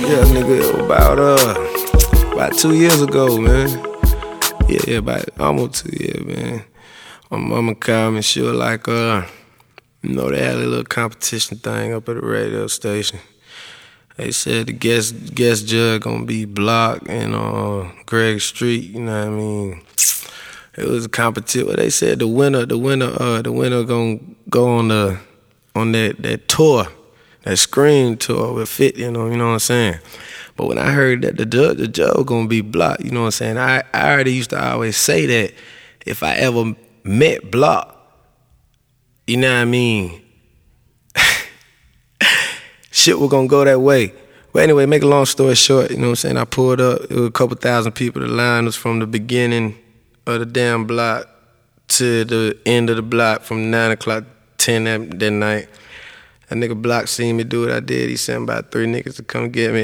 Yeah, nigga, about 2 years ago, man. Yeah, about almost 2 years, man. My mama called me, she was like, they had a little competition thing up at the radio station. They said the guest judge gonna be Block and Greg Street, you know what I mean? It was a competition. They said the winner gonna go on that tour, that Scream tour with 50, you know what I'm saying? But when I heard that the judge was gonna be Block, you know what I'm saying? I already used to always say that if I ever met Block, you know what I mean, shit was gonna go that way. But anyway, make a long story short, you know what I'm saying? I pulled up, it was a couple thousand people. The line was from the beginning of the damn block to the end of the block from 9 o'clock to 10 that night. That nigga Block seen me do what I did. He sent about 3 niggas to come get me.